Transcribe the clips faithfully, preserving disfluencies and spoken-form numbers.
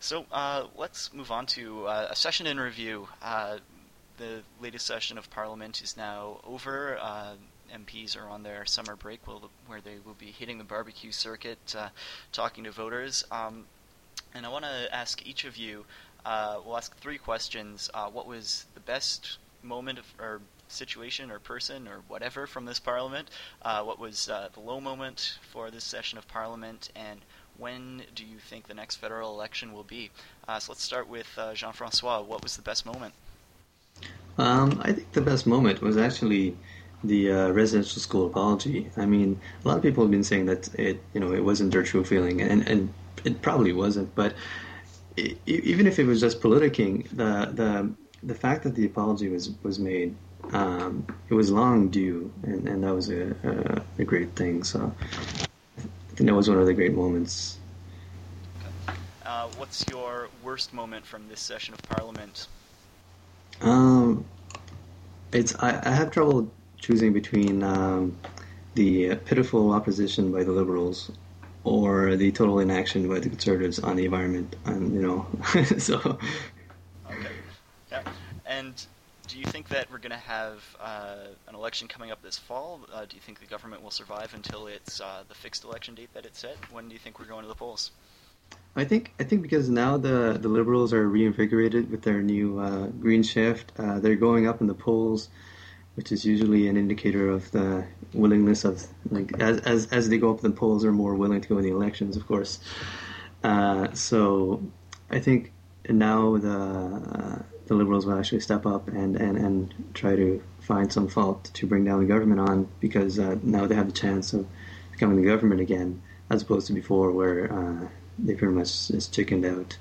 So uh, let's move on to uh, a session in review. Uh, the latest session of Parliament is now over. Uh, M Ps are on their summer break, will, where they will be hitting the barbecue circuit, uh, talking to voters. Um, and I want to ask each of you, uh, we'll ask three questions. Uh, what was the best moment of, or situation or person or whatever from this Parliament? Uh, what was uh, the low moment for this session of Parliament? And when do you think the next federal election will be? Uh, so let's start with uh, Jean-Francois. What was the best moment? Um, I think the best moment was actually the uh, residential school apology. I mean, a lot of people have been saying that it, you know, it wasn't their true feeling, and and it probably wasn't. But I even if it was just politicking, the the the fact that the apology was was made, um, it was long due, and, and that was a, a a great thing. So I think that was one of the great moments. Uh, what's your worst moment from this session of Parliament? Um, it's I, I have trouble choosing between um, the pitiful opposition by the Liberals or the total inaction by the Conservatives on the environment, and you know, so. Okay. Yeah. And do you think that we're going to have uh, an election coming up this fall? Uh, do you think the government will survive until it's uh, the fixed election date that it set? When do you think we're going to the polls? I think I think because now the the Liberals are reinvigorated with their new uh, Green Shift, uh, they're going up in the polls, which is usually an indicator of the willingness of, like, as as as they go up in the polls, they're more willing to go in the elections, of course. Uh, so I think now the uh, the Liberals will actually step up and, and, and try to find some fault to bring down the government on, because uh, now they have the chance of becoming the government again, as opposed to before where uh, they pretty much just chickened out.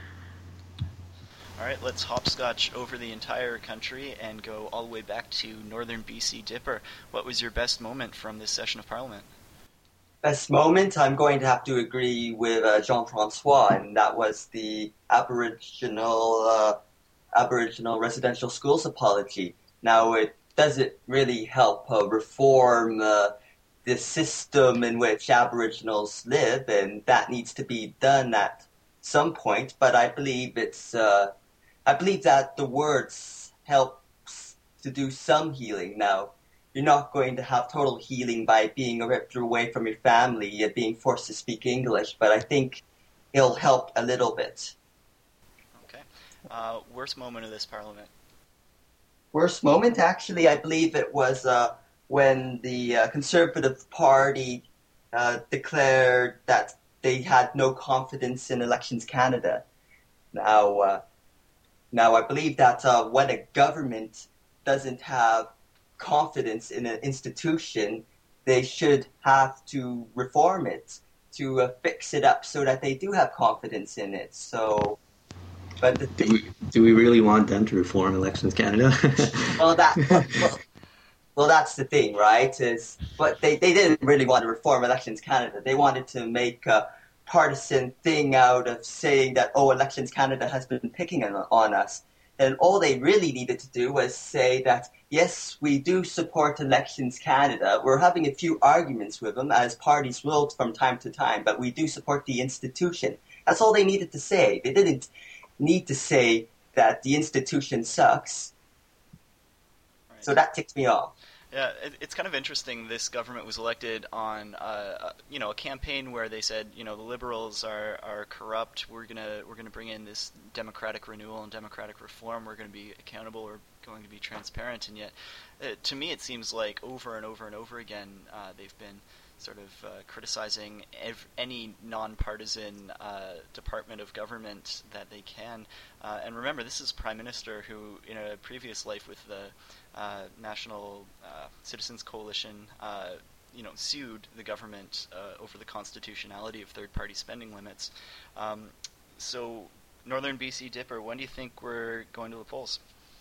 All right, let's hopscotch over the entire country and go all the way back to northern B C. Dipper. What was your best moment from this session of Parliament? Best moment, I'm going to have to agree with uh, Jean-Francois, and that was the Aboriginal uh, Aboriginal residential schools apology. Now, it doesn't really help uh, reform uh, the system in which Aboriginals live, and that needs to be done at some point. But I believe it's, uh, I believe that the words helps to do some healing. Now, you're not going to have total healing by being ripped away from your family and being forced to speak English, but I think it'll help a little bit. Okay. Uh, worst moment of this Parliament? Worst moment, actually, I believe it was uh, when the uh, Conservative Party uh, declared that they had no confidence in Elections Canada. Now, uh, now I believe that uh, when a government doesn't have confidence in an institution, they should have to reform it to uh, fix it up so that they do have confidence in it. So, but the do we do we really want them to reform Elections Canada? well, that well, well, that's the thing, right? Is but they they didn't really want to reform Elections Canada. They wanted to make a partisan thing out of saying that, oh, Elections Canada has been picking on, on us. And all they really needed to do was say that, yes, we do support Elections Canada. We're having a few arguments with them, as parties will from time to time, but we do support the institution. That's all they needed to say. They didn't need to say that the institution sucks. Right. So that ticks me off. Yeah, it, it's kind of interesting. This government was elected on, uh, you know, a campaign where they said, you know, the Liberals are, are corrupt. We're gonna we're gonna bring in this democratic renewal and democratic reform. We're gonna be accountable. We're going to be transparent. And yet, uh, to me, it seems like over and over and over again, uh, they've been sort of uh, criticizing ev- any nonpartisan uh, department of government that they can. Uh, and remember, this is Prime Minister who, in a previous life with the uh, National uh, Citizens Coalition, uh, you know, sued the government uh, over the constitutionality of third-party spending limits. Um, so, Northern B C. Dipper, when do you think we're going to the polls?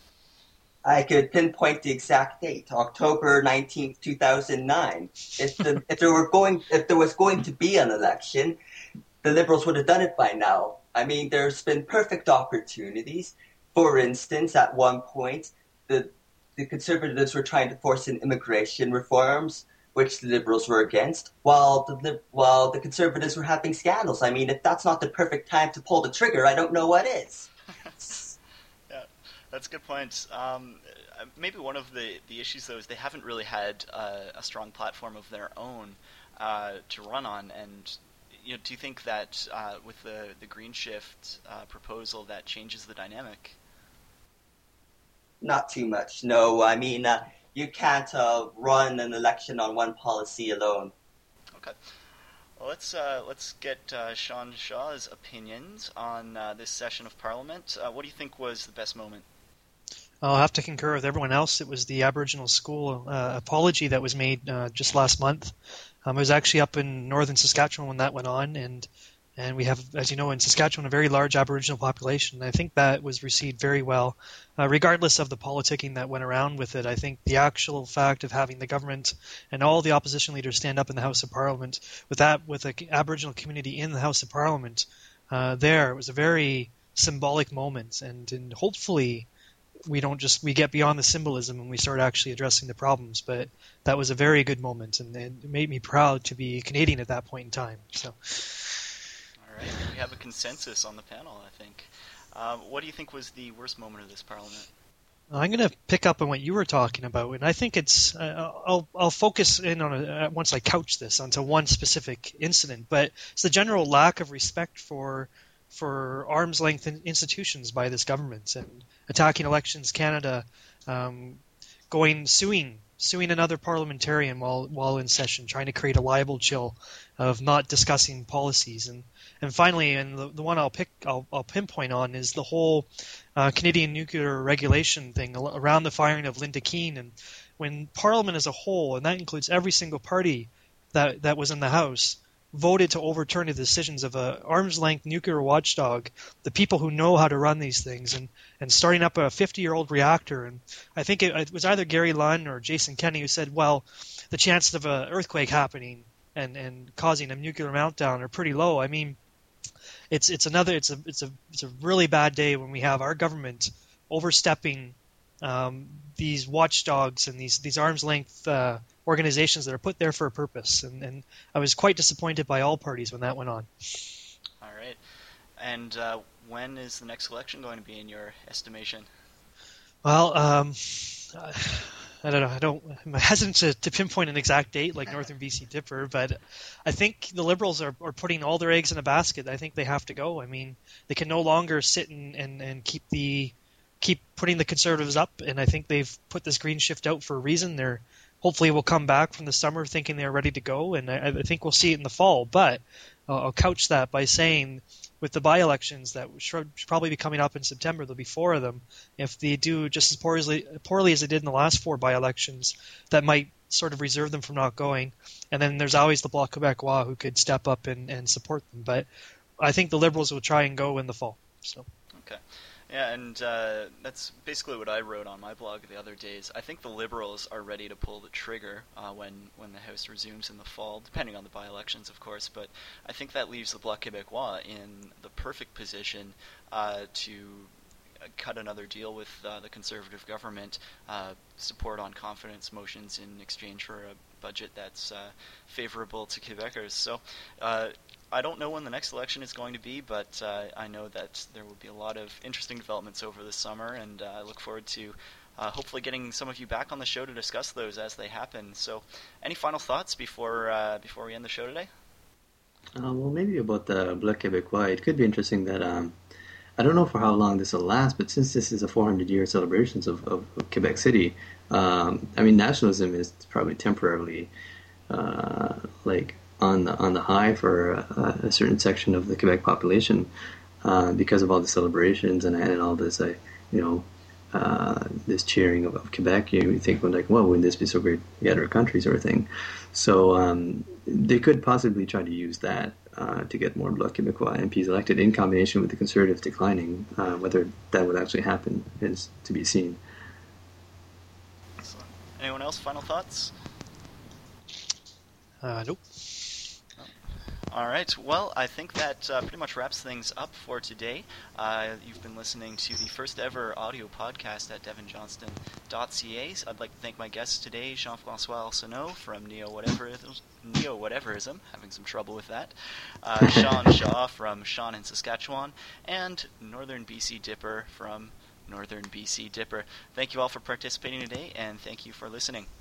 I could pinpoint the exact date, October nineteenth, two thousand nine. If the if there were going if there was going to be an election, the Liberals would have done it by now. I mean, there's been perfect opportunities. For instance, at one point, the the Conservatives were trying to force in immigration reforms, which the Liberals were against, while the while the Conservatives were having scandals. I mean, if that's not the perfect time to pull the trigger, I don't know what is. Yeah, that's a good point. Um, maybe one of the, the issues, though, is they haven't really had uh, a strong platform of their own uh, to run on. And you know, do you think that uh, with the, the Green Shift uh, proposal, that changes the dynamic? Not too much, no. I mean, uh, you can't uh, run an election on one policy alone. Okay. Well, let's uh, let's get uh, Sean Shaw's opinions on uh, this session of Parliament. Uh, what do you think was the best moment? I'll have to concur with everyone else. It was the Aboriginal school uh, apology that was made uh, just last month. Um, I was actually up in northern Saskatchewan when that went on, and and we have, as you know, in Saskatchewan, a very large Aboriginal population. I think that was received very well, uh, regardless of the politicking that went around with it. I think the actual fact of having the government and all the opposition leaders stand up in the House of Parliament with that, with the Aboriginal community in the House of Parliament, uh, there, it was a very symbolic moment, and, and hopefully we don't just we get beyond the symbolism and we start actually addressing the problems. But that was a very good moment, and it made me proud to be Canadian at that point in time. So. All right, we have a consensus on the panel, I think. Um, what do you think was the worst moment of this Parliament? I'm going to pick up on what you were talking about, and I think it's. Uh, I'll I'll focus in on it once I couch this onto one specific incident, but it's the general lack of respect for for arm's length institutions by this government and attacking Elections Canada, um, going suing suing another parliamentarian while while in session, trying to create a libel chill of not discussing policies, and and finally, and the, the one I'll pick I'll, I'll pinpoint on is the whole uh, Canadian nuclear regulation thing around the firing of Linda Keane, and when Parliament as a whole, and that includes every single party that that was in the House, voted to overturn the decisions of a arm's-length nuclear watchdog, the people who know how to run these things, and, and starting up a fifty-year-old reactor. And I think it, it was either Gary Lunn or Jason Kenney who said, well, the chances of an earthquake happening and, and causing a nuclear meltdown are pretty low. I mean, it's it's another it's a it's a it's a really bad day when we have our government overstepping um, these watchdogs and these these arm's-length uh, organizations that are put there for a purpose, and, and I was quite disappointed by all parties when that went on. All right. And uh, when is the next election going to be, in your estimation? Well, um, I don't know. I don't. I'm hesitant to, to pinpoint an exact date like Northern B C Dipper, but I think the Liberals are, are putting all their eggs in a basket. I think they have to go. I mean, they can no longer sit and, and, and keep the keep putting the Conservatives up, and I think they've put this Green Shift out for a reason. They're hopefully will come back from the summer thinking they're ready to go, and I, I think we'll see it in the fall. But uh, I'll couch that by saying with the by-elections that should probably be coming up in September, there'll be four of them. If they do just as poorly, poorly as they did in the last four by-elections, that might sort of reserve them from not going. And then there's always the Bloc Québécois who could step up and, and support them. But I think the Liberals will try and go in the fall. So. Okay. Yeah, and uh, that's basically what I wrote on my blog the other days. I think the Liberals are ready to pull the trigger uh, when, when the House resumes in the fall, depending on the by-elections, of course. But I think that leaves the Bloc Québécois in the perfect position uh, to cut another deal with uh, the Conservative government, uh, support on confidence motions in exchange for a budget that's uh, favorable to Quebecers. So uh, I don't know when the next election is going to be, but uh, I know that there will be a lot of interesting developments over the summer, and uh, I look forward to uh, hopefully getting some of you back on the show to discuss those as they happen. So any final thoughts before uh, before we end the show today? Uh, well, maybe about the Bloc Québécois. It could be interesting that um, I don't know for how long this will last, but since this is a four hundred year celebrations of, of, of Quebec City, um, I mean, nationalism is probably temporarily uh, like on the on the high for a, a certain section of the Quebec population uh, because of all the celebrations and, and all this, uh, you know, uh, this cheering of, of Quebec. You think, well, like, well, wouldn't this be so great to get our country, sort of thing. So um, they could possibly try to use that uh, to get more Bloc Québécois M Ps elected in combination with the Conservatives declining. Uh, whether that would actually happen is to be seen. Excellent. Anyone else? Final thoughts? Uh, nope. All right. Well, I think that uh, pretty much wraps things up for today. Uh, you've been listening to the first ever audio podcast at devin johnston dot c a. I'd like to thank my guests today, Jean-Francois Arsenault from Neo Whateverism, Neo Whateverism, having some trouble with that, uh, Sean Shaw from Sean in Saskatchewan, and Northern B C Dipper from Northern B C Dipper. Thank you all for participating today, and thank you for listening.